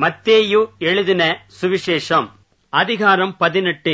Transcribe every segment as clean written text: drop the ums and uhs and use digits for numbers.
மத்தேயு எழுதின சுவிசேஷம் அதிகாரம் 18.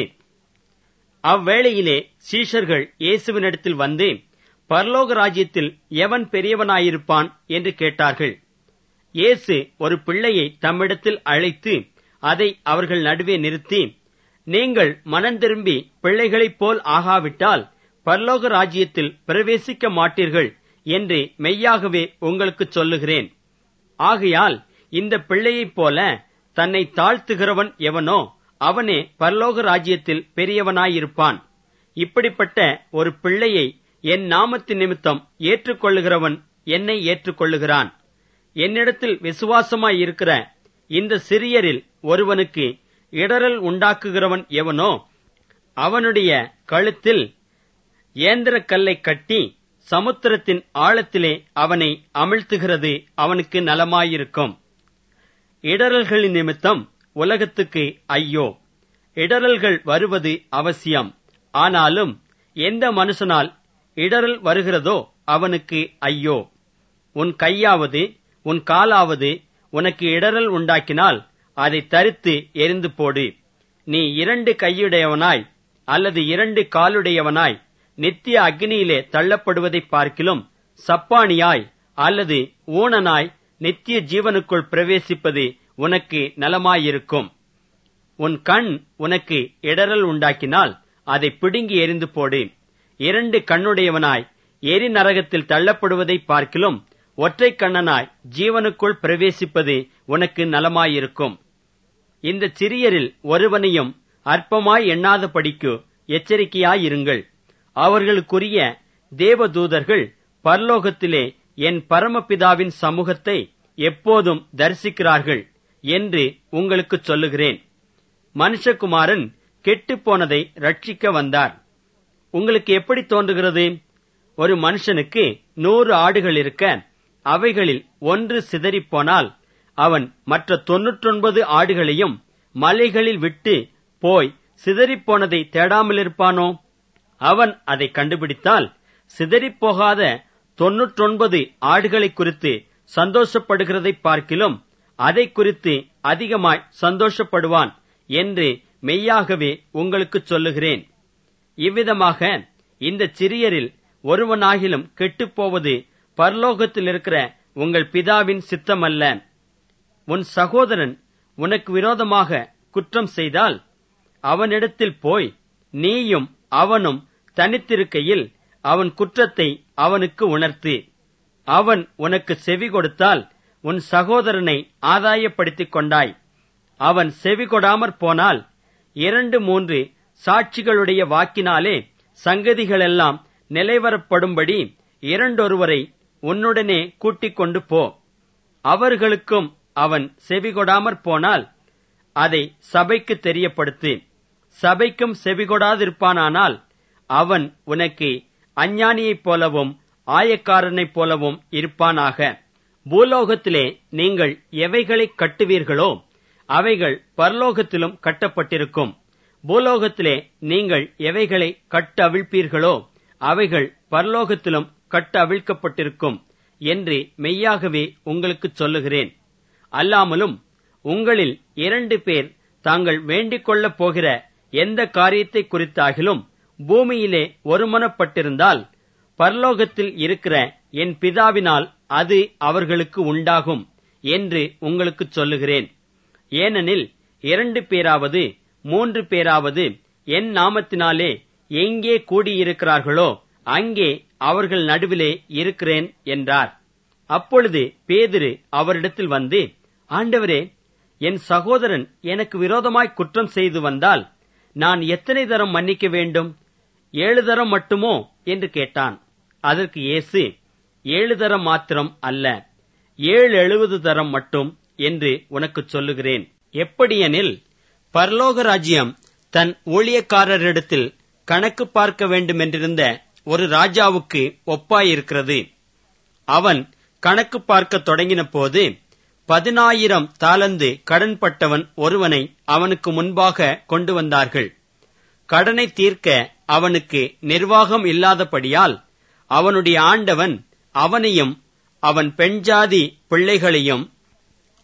அவ்வேளையிலே சீஷர்கள் இயேசுவினிடத்தில் வந்து, பரலோக ராஜ்யத்தில் எவன் பெரியவனாயிருப்பான் என்று கேட்டார்கள். இயேசு ஒரு பிள்ளையை தம்மிடத்தில் அழைத்து அதை அவர்கள் நடுவே நிறுத்தி, நீங்கள் மனம் திரும்பி பிள்ளைகளைப் போல் ஆகாவிட்டால் பரலோக ராஜ்யத்தில் பிரவேசிக்க மாட்டீர்கள் என்று மெய்யாகவே உங்களுக்கு சொல்லுகிறேன். ஆகையால் இந்த பிள்ளையைப் போல தன்னை தாழ்த்துகிறவன் எவனோ அவனே பரலோக ராஜ்யத்தில் பெரியவனாயிருப்பான். இப்படிப்பட்ட ஒரு பிள்ளையை என் நாமத்தின் நிமித்தம் ஏற்றுக்கொள்ளுகிறவன் என்னை ஏற்றுக்கொள்ளுகிறான். என்னிடத்தில் விசுவாசமாயிருக்கிற இந்த சிறியரில் ஒருவனுக்கு இடறல் உண்டாக்குகிறவன் எவனோ அவனுடைய கழுத்தில் ஏந்திரக்கல்லை கட்டி சமுத்திரத்தின் ஆழத்திலே அவனை அமிழ்த்துகிறது அவனுக்கு நலமாயிருக்கும். இடறல்களின் நிமித்தம் உலகத்துக்கு ஐயோ! இடறல்கள் வருவது அவசியம். ஆனாலும் எந்த மனுஷனால் இடறல் வருகிறதோ அவனுக்கு ஐயோ! உன் கையாவது உன் காலாவது உனக்கு இடறல் உண்டாக்கினால் அதை தரித்து எறிந்து போடு. நீ 2 கையுடையவனாய் அல்லது 2 காலுடையவனாய் நித்திய அக்னியிலே தள்ளப்படுவதைப் பார்க்கிலும் சப்பானியாய் அல்லது ஊனனாய் நித்திய ஜீவனுக்குள் பிரவேசிப்பது உனக்கு நலமாயிருக்கும். உன் கண் உனக்கு இடறல் உண்டாக்கினால் அதை பிடுங்கி எறிந்து போடு. 2 கண்ணுடையவனாய் எரி நரகத்தில் தள்ளப்படுவதைப் பார்க்கிலும் ஒற்றை கண்ணனாய் ஜீவனுக்குள் பிரவேசிப்பது உனக்கு நலமாயிருக்கும். இந்த சிறியரில் ஒருவனையும் அற்பமாய் எண்ணாதபடிக்கு எச்சரிக்கையாயிருங்கள். அவர்களுக்குரிய தேவதூதர்கள் பரலோகத்திலே என் பரமபிதாவின் சமூகத்தை எப்போதும் தரிசிக்கிறார்கள் என்று உங்களுக்கு சொல்லுகிறேன். மனுஷகுமாரன் கெட்டுப்போனதை ரட்சிக்க வந்தார். உங்களுக்கு எப்படி தோன்றுகிறது? ஒரு மனுஷனுக்கு 100 ஆடுகள் இருக்க அவைகளில் ஒன்று சிதறிப்போனால் அவன் மற்ற 99 ஆடுகளையும் மலைகளில் விட்டு போய் சிதறிப்போனதை தேடாமலிருப்பானோ? அவன் அதை கண்டுபிடித்தால் சிதறிப்போகாத 99 ஆடுகளை குறித்து சந்தோஷப்படுகிறதைப் பார்க்கிலும் அதை குறித்து அதிகமாய் சந்தோஷப்படுவான் என்று மெய்யாகவே உங்களுக்கு சொல்லுகிறேன். இவ்விதமாக இந்த சிறியரில் ஒருவனாகிலும் கெட்டுப்போவது பரலோகத்தில் இருக்கிற உங்கள் பிதாவின் சித்தமல்ல. உன் சகோதரன் உனக்கு விரோதமாக குற்றம் செய்தால் அவனிடத்தில் போய் நீயும் அவனும் தனித்திருக்கையில் அவன் குற்றத்தை அவனுக்கு உணர்த்து. அவன் உனக்கு செவி கொடுத்தால் உன் சகோதரனை ஆதாயப்படுத்திக் கொண்டாய். அவன் செவி கொடாமற் போனால் 2-3 சாட்சிகளுடைய வாக்கினாலே சங்கதிகளெல்லாம் நிலைவரப்படும்படி 2 உன்னுடனே கூட்டிக் கொண்டு போ. அவர்களுக்கும் அவன் செவி கொடாமற் போனால் அதை சபைக்கு தெரியப்படுத்து. சபைக்கும் செவிகொடாதிருப்பானால் அவன் உனக்கு அஞ்ஞானியைப் போலவும் ஆயக்காரனைப் போலவும் இருப்பானாக. பூலோகத்திலே நீங்கள் எவைகளைக் கட்டுவீர்களோ அவைகள் பரலோகத்திலும் கட்டப்பட்டிருக்கும். பூலோகத்திலே நீங்கள் எவைகளை கட்டவிழ்ப்பீர்களோ அவைகள் பரலோகத்திலும் கட்டவிழ்க்கப்பட்டிருக்கும் என்று மெய்யாகவே உங்களுக்குச் சொல்லுகிறேன். அல்லாமலும் உங்களில் 2 பேர் தாங்கள் வேண்டிக் கொள்ளப் போகிற எந்த காரியத்தை குறித்தாகிலும் பூமியிலே ஒருமனப்பட்டிருந்தால் பரலோகத்தில் இருக்கிற என் பிதாவினால் அது அவர்களுக்கு உண்டாகும் என்று உங்களுக்குச் சொல்லுகிறேன். ஏனெனில் 2 பேராவது 3 பேராவது என் நாமத்தினாலே எங்கே கூடியிருக்கிறார்களோ அங்கே அவர்கள் நடுவிலே இருக்கிறேன் என்றார். அப்பொழுது பேதுரு அவரிடத்தில் வந்து, ஆண்டவரே, என் சகோதரன் எனக்கு விரோதமாய் குற்றம் செய்து வந்தால் நான் எத்தனை தரம் மன்னிக்க வேண்டும்? 7 தரம் மட்டுமோ என்று கேட்டான். அதற்கு இயேசு, 7 தரம் மாத்திரம் அல்ல, 770 தரம் மட்டும் என்று உனக்குச் சொல்லுகிறேன். எப்படியெனில் பரலோக ராஜ்யம் தன் ஊழியக்காரரிடத்தில் கணக்கு பார்க்க வேண்டுமென்றிருந்த ஒரு ராஜாவுக்கு ஒப்பாயிருக்கிறது. அவன் கணக்கு பார்க்க தொடங்கின போது 10,000 தாலந்து கடன்பட்டவன் ஒருவனை அவனுக்கு முன்பாக கொண்டு வந்தார்கள். கடனை தீர்க்க அவனுக்கு நிர்வாகம் இல்லாதபடியால் அவனுடைய ஆண்டவன் அவனையும் அவன் பெண்ஜாதி பிள்ளைகளையும்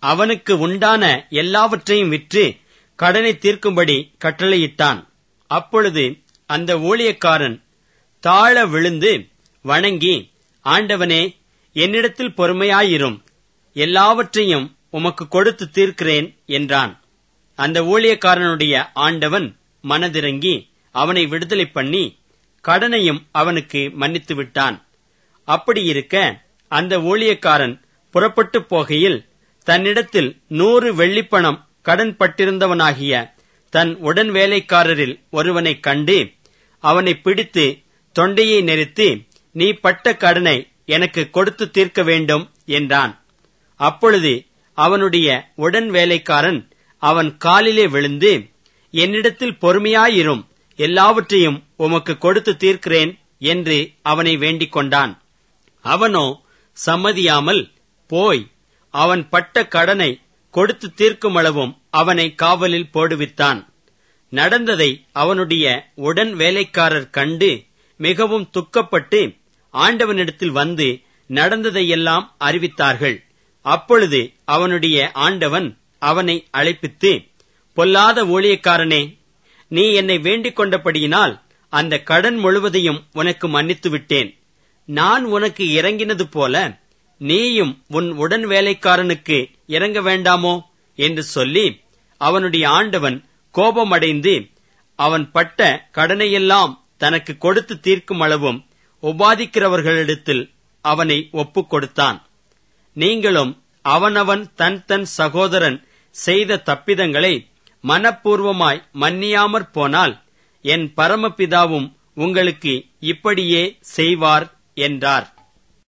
அவனுக்கு உண்டான எல்லாவற்றையும் விற்று கடனை தீர்க்கும்படி கட்டளையிட்டான். அப்பொழுது அந்த ஊழியக்காரன் தாழ விழுந்து வணங்கி, ஆண்டவனே, என்னிடத்தில் பொறுமையாயிரும், எல்லாவற்றையும் உமக்கு கொடுத்து தீர்க்கிறேன் என்றான். அந்த ஊழியக்காரனுடைய ஆண்டவன் மனதிறங்கி அவனை விடுதலை பண்ணி கடனையும் அவனுக்கு மன்னித்து விட்டான். அப்படியிருக்க அந்த ஊழியக்காரன் புறப்பட்டு போகையில் தன்னிடத்தில் 100 வெள்ளிப்பணம் கடன் பட்டிருந்தவனாகிய தன் உடன் வேலைக்காரரில் ஒருவனைக் கண்டு அவனை பிடித்து தொண்டையை நெரித்து, நீ பட்ட கடனை எனக்கு கொடுத்து தீர்க்க வேண்டும் என்றான். அப்பொழுது அவனுடைய உடன் வேலைக்காரன் அவன் காலிலே விழுந்து, என்னிடத்தில் பொறுமையாயிரும், எல்லாவற்றையும் உமக்கு கொடுத்து தீர்க்கிறேன் என்று அவனை வேண்டிக் கொண்டான். அவனோ சம்மதியாமல் போய் அவன் பட்ட கடனை கொடுத்து தீர்க்குமளவும் அவனை காவலில் போடுவித்தான். நடந்ததை அவனுடைய உடன் வேலைக்காரர் கண்டு மிகவும் துக்கப்பட்டு ஆண்டவனிடத்தில் வந்து நடந்ததையெல்லாம் அறிவித்தார்கள். அப்பொழுது அவனுடைய ஆண்டவன் அவனை அழைப்பித்து, பொல்லாத ஊழியக்காரனே, நீ என்னை வேண்டிக் கொண்டபடியினால் அந்த கடன் முழுவதையும் உனக்கு மன்னித்து விட்டேன். நான் உனக்கு இறங்கினது போல நீயும் உன் உடன் வேலைக்காரனுக்கு இறங்க வேண்டாமோ என்று சொல்லி அவனுடைய ஆண்டவன் கோபமடைந்து அவன் பட்ட கடனையெல்லாம் தனக்கு கொடுத்து தீர்க்கும் அளவும் உபாதிக்கிறவர்களிடத்தில் அவனை ஒப்புக் கொடுத்தான். நீங்களும் அவனவன் தன் தன் சகோதரன் செய்த தப்பிதங்களை மனப்பூர்வமாய் மன்னியாமற் போனால் என் பரமபிதாவும் உங்களுக்கு இப்படியே செய்வார் என்றார்.